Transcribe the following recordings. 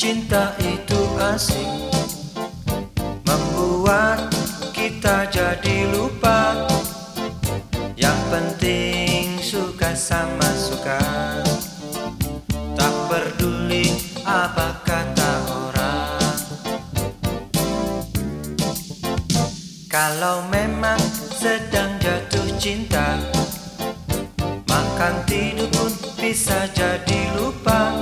cinta itu asing, membuat kita jadi lupa. Yang penting suka sama suka, tak peduli apa kata orang. Kalau memang sedang jatuh cinta, makan tidur pun bisa jadi lupa.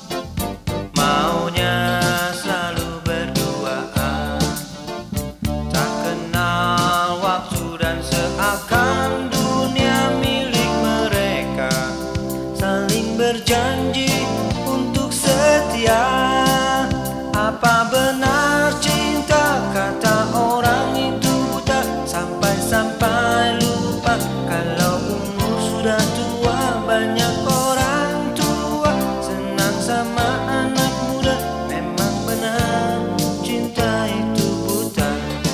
Maunya selalu berduaan, tak kenal waktu dan seakan dunia milik mereka. Saling berjanji untuk setia. Apa benar cinta? Kata orang itu buta, sampai-sampai lupa kalau umur sudah tua. Banyak orang tua senang sama anak muda. Memang benar cinta itu buta.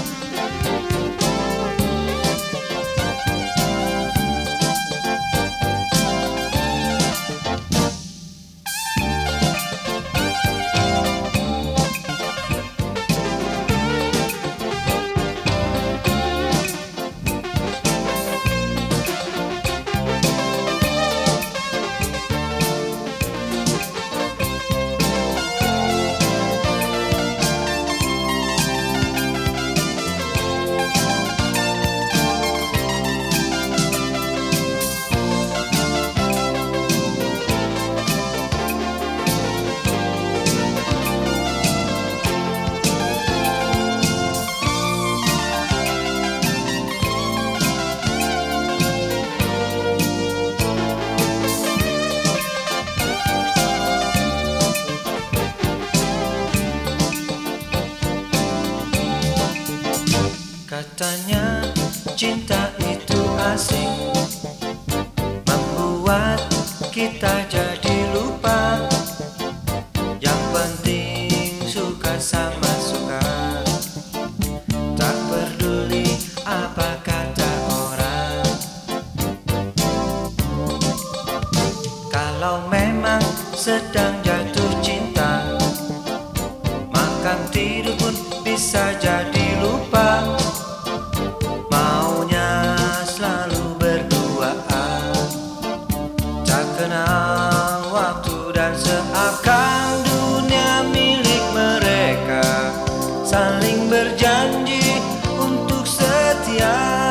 Katanya cinta itu asing, membuat kita jadi lupa. Yang penting suka sama suka, tak peduli apa kata orang. Kalau memang sedang jatuh cinta, makan tidur pun bisa jadi lupa. Maunya selalu berduaan, tak kenal waktu dan seakan dunia milik mereka. Saling berjanji untuk setia.